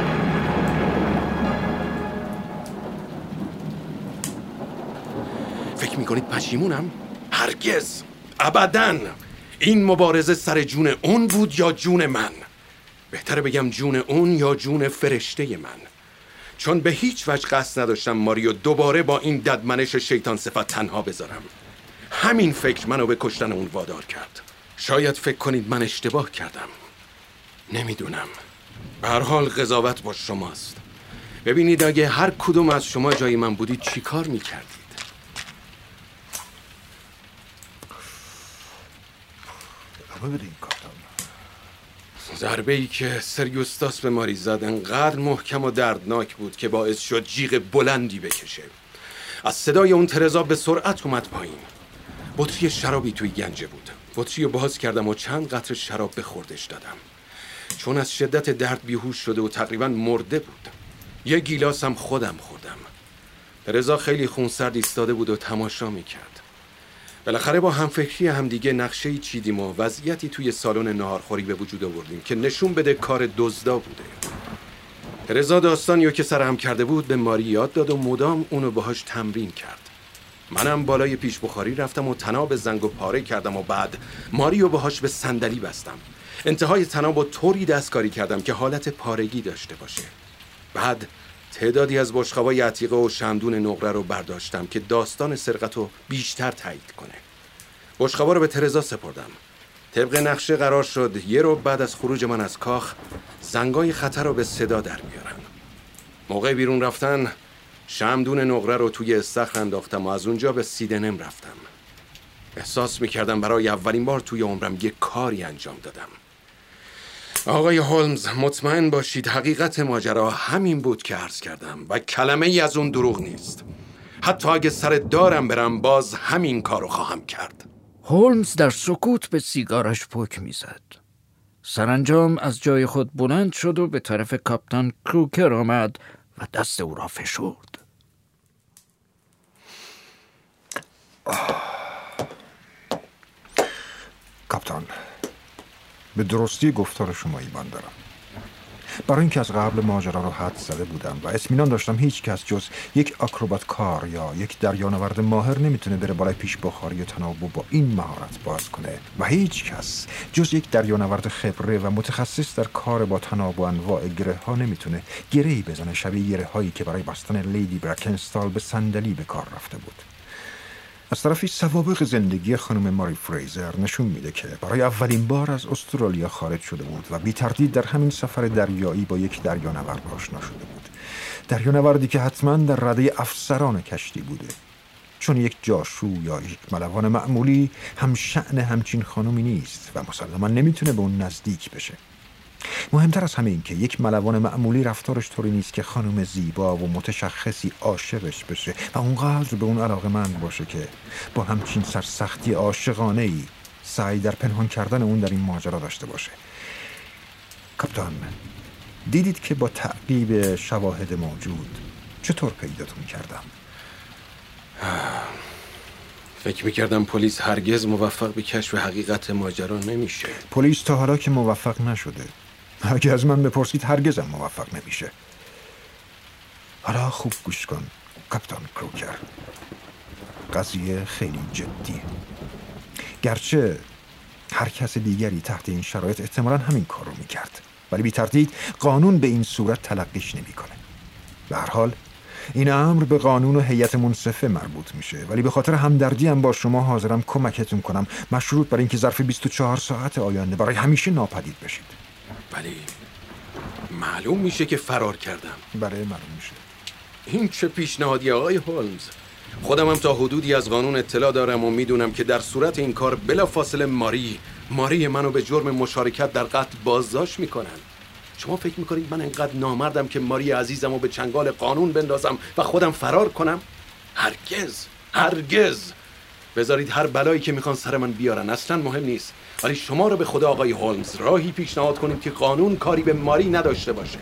Speaker 6: فکر میکنید پشیمونم؟ هرگز، ابداً. این مبارزه سر جون اون بود یا جون من؟ بهتره بگم جون اون یا جون فرشته من، چون به هیچ وجه قصد نداشتم ماریو دوباره با این ددمنش شیطان صفت تنها بذارم. همین فکر منو به کشتن اون وادار کرد. شاید فکر کنید من اشتباه کردم، نمیدونم. به هر حال قضاوت با شماست. ببینید اگه هر کدوم از شما جای من بودید چی کار میکردید؟ ضربه‌ای که سر یوستاس به ماری زد انقدر محکم و دردناک بود که باعث شد جیغ بلندی بکشه. از صدای اون ترزا به سرعت اومد پایین. بطری شرابی توی گنجه بود. بطری رو باز کردم و چند قطره شراب به خوردش دادم. چون از شدت درد بیهوش شده و تقریبا مرده بود. یه گیلاس هم خودم خوردم. ترزا خیلی خونسرد ایستاده بود و تماشا میکرد. بالاخره با همفکری همدیگه نقشه‌ای چیدیم و وضعیتی توی سالن ناهارخوری به وجود آوردیم که نشون بده کار دزدا بوده. ترزا داستانیو که سرهم کرده بود به ماری یاد داد و مدام اونو باهاش تمرین کرد. منم بالای پیش بخاری رفتم و تناب زنگو پاره کردم و بعد ماریو باهاش به صندلی بستم. انتهای تنابو طوری دستکاری کردم که حالت پارگی داشته باشه. بعد تعدادی از بشقابای عتیقه و شمدون نقره رو برداشتم که داستان سرقتو بیشتر تایید کنه. بشقابا رو به ترزا سپردم. طبق نقشه قرار شد یه رو بعد از خروج من از کاخ زنگای خطر رو به صدا در بیارن. موقع بیرون رفتن شمدون نقره رو توی استخر انداختم و از اونجا به سیدنم رفتم. احساس میکردم برای اولین بار توی عمرم یه کاری انجام دادم. آقای هولمز مطمئن باشید حقیقت ماجرا همین بود که عرض کردم و کلمه ای از اون دروغ نیست. حتی اگه سر دارم برم باز همین کارو خواهم کرد.
Speaker 1: هولمز در سکوت به سیگارش پک میزد. سرانجام از جای خود بلند شد و به طرف کاپیتان کروکر آمد و دست او را فشرد.
Speaker 2: کاپیتان، به درستی گفتار شما ایمان دارم. برای اینکه از قبل ماجرا رو حد زده بودم و اطمینان داشتم هیچ کس جز یک آکروبات کار یا یک دریانورد ماهر نمیتونه بره بالای پیش بخاری تنابو با این مهارت باز کنه و هیچ کس جز یک دریانورد خبره و متخصص در کار با تناب و انواع گره ها نمیتونه گره‌ای بزنه شبیه گره هایی که برای بستن لیدی برکنستال به صندلی به کار رفته بود. از طرفی سوابق زندگی خانم ماری فریزر نشون میده که برای اولین بار از استرالیا خارج شده بود و بی تردید در همین سفر دریایی با یک دریانورد آشنا شده بود. دریانوردی که حتما در رده افسران کشتی بوده، چون یک جاشو یا یک ملوان معمولی هم شأن همچین خانمی نیست و مسلما نمیتونه به اون نزدیک بشه. مهمتر از همه این که یک ملوان معمولی رفتارش طوری نیست که خانم زیبا و متشخصی عاشقش بشه و اونقدر به اون علاقه‌مند باشه که با همچین سرسختی عاشقانه‌ای سعی در پنهان کردن اون در این ماجرا داشته باشه. کاپیتان، دیدید که با تعقیب شواهد موجود چطور پیداتون کردم؟
Speaker 6: فکر میکردم پلیس هرگز موفق به کشف حقیقت ماجرا نمیشه.
Speaker 2: پلیس تا حالا که موفق نشده. اگه از من بپرسید هرگزم موفق نمیشه. حالا خوب گوش کن کاپیتان کروکر. قضیه خیلی جدیه. گرچه هر کس دیگری تحت این شرایط احتمالاً همین کار رو میکرد، ولی بی تردید قانون به این صورت تلقیش نمیکنه. به هر حال این امر به قانون و هیئت منصفه مربوط میشه، ولی به خاطر همدردی هم با شما حاضرم کمکتون کنم، مشروط بر اینکه ظرف 24 ساعت آینده برای همیشه ناپدید بشید.
Speaker 6: ولی معلوم میشه که فرار کردم.
Speaker 2: بله معلوم میشه.
Speaker 6: این چه پیشنهادی آقای هولمز؟ خودم هم تا حدودی از قانون اطلاع دارم و میدونم که در صورت این کار بلافاصله ماری منو به جرم مشارکت در قتل بازداشت میکنن. شما فکر میکنید من انقدر نامردم که ماری عزیزم رو به چنگال قانون بندازم و خودم فرار کنم؟ هرگز. بذارید هر بلایی که میخوان سر من بیارن، اصلا مهم نیست. ولی شما رو به خدا آقای هولمز راهی پیشنهاد کنید که قانون کاری به ماری نداشته باشه.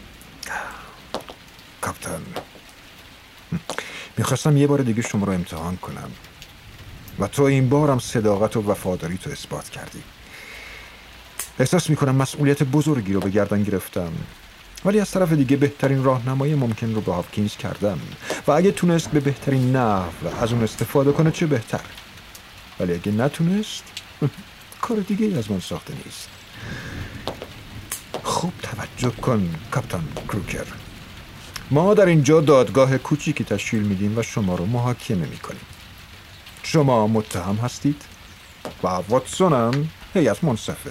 Speaker 2: کاپیتان، میخواستم یه بار دیگه شما رو امتحان کنم و تو این بارم صداقت و وفاداری تو اثبات کردی. احساس میکنم مسئولیت بزرگی رو به گردن گرفتم، ولی از طرف دیگه بهترین راهنمایی ممکن رو به هاپکینز کردم و اگه تونست به بهترین نحو از اون استفاده کنه چه بهتر، ولی اگه نتونست کار دیگه از من ساخته نیست. خوب توجه کن کاپیتان کروکر. ما در اینجا دادگاه کوچیکی تشکیل میدیم و شما رو محاکمه میکنیم. شما متهم هستید و واتسون هم هیئت منصفه.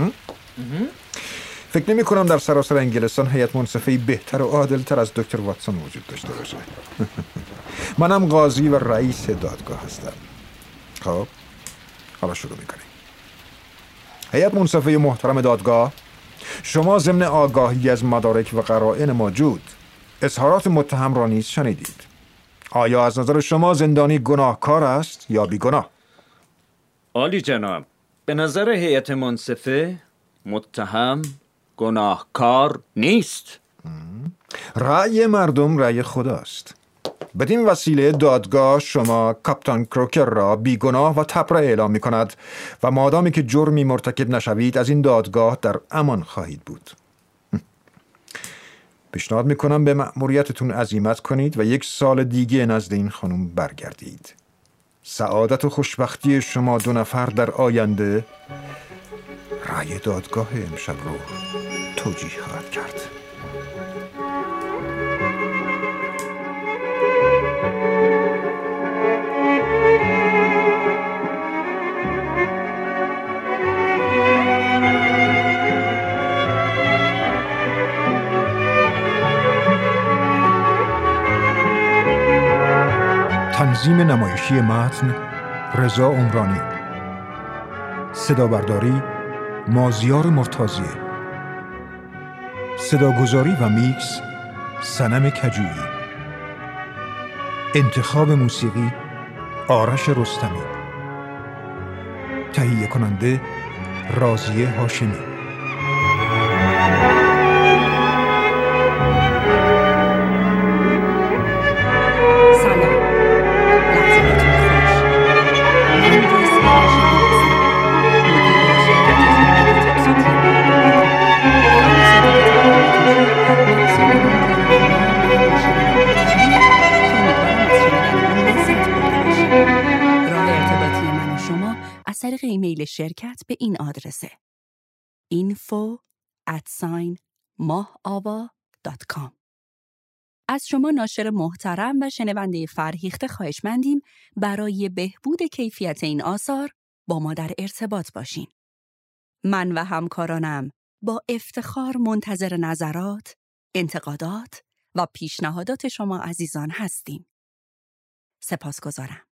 Speaker 2: فکر نمی کنم در سراسر انگلستان هیئت منصفه‌ای بهتر و عادل‌تر از دکتر واتسون وجود داشته باشه. منم قاضی و رئیس دادگاه هستم. خب حالا شروع میکنیم. هیئت منصفه محترم دادگاه، شما ضمن آگاهی از مدارک و قرائن موجود اظهارات متهم را نیز شنیدید. آیا از نظر شما زندانی گناهکار است یا بیگناه؟
Speaker 1: عالی جناب، به نظر هیئت منصفه متهم گناهکار نیست.
Speaker 2: رأی مردم رأی خداست. بدین وسیله دادگاه شما کاپیتان کروکر را بیگناه و تبرئه اعلام می کند و مادامی که جرمی مرتکب نشوید از این دادگاه در امان خواهید بود. پیشنهاد میکنم به مأموریتتون عزیمت کنید و 1 سال دیگه نزد این خانم برگردید. سعادت و خوشبختی شما 2 نفر در آینده رأی دادگاه امشب رو توجیه خواهد کرد. تنظیم نمایشی متن رضا عمرانی، صدابرداری مازیار مرتضیه، صداگذاری و میکس صنم کجویی، انتخاب موسیقی آرش رستمی، تهیه کننده راضیه هاشمی.
Speaker 7: از طریق ایمیل شرکت به این آدرسه info@mahava.com. از شما ناشر محترم و شنونده فرهیخته خواهشمندیم برای بهبود کیفیت این آثار با ما در ارتباط باشین. من و همکارانم با افتخار منتظر نظرات، انتقادات و پیشنهادات شما عزیزان هستیم. سپاسگزارم.